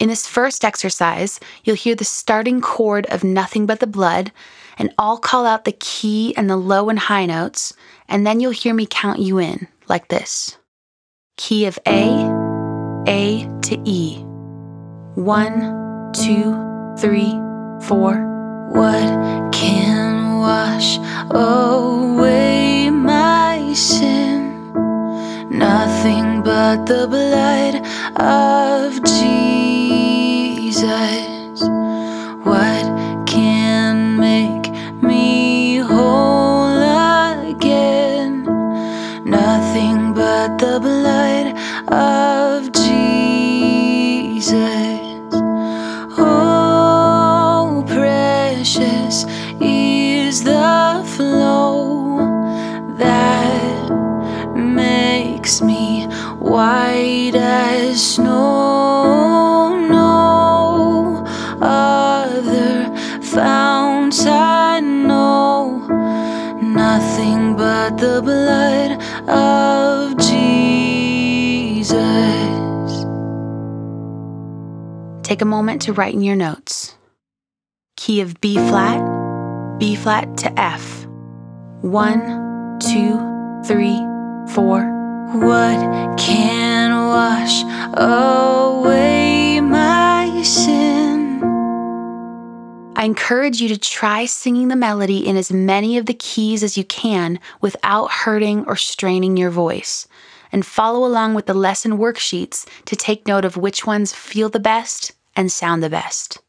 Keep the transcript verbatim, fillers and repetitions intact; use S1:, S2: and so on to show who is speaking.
S1: In this first exercise, you'll hear the starting chord of Nothing But the Blood, and I'll call out the key and the low and high notes, and then you'll hear me count you in, like this. Key of A, A to E. One, two, three, four.
S2: What can wash away my sin? Nothing but the blood of Jesus. What can make me whole again? Nothing but the blood of Jesus. Oh, precious is the flow that makes me white as snow. No other fount I know. Nothing but the blood of Jesus.
S1: Take a moment to write in your notes. Key of B flat, B flat to F. One, two, three, four.
S2: What can wash away my sin?
S1: I encourage you to try singing the melody in as many of the keys as you can without hurting or straining your voice, and follow along with the lesson worksheets to take note of which ones feel the best and sound the best.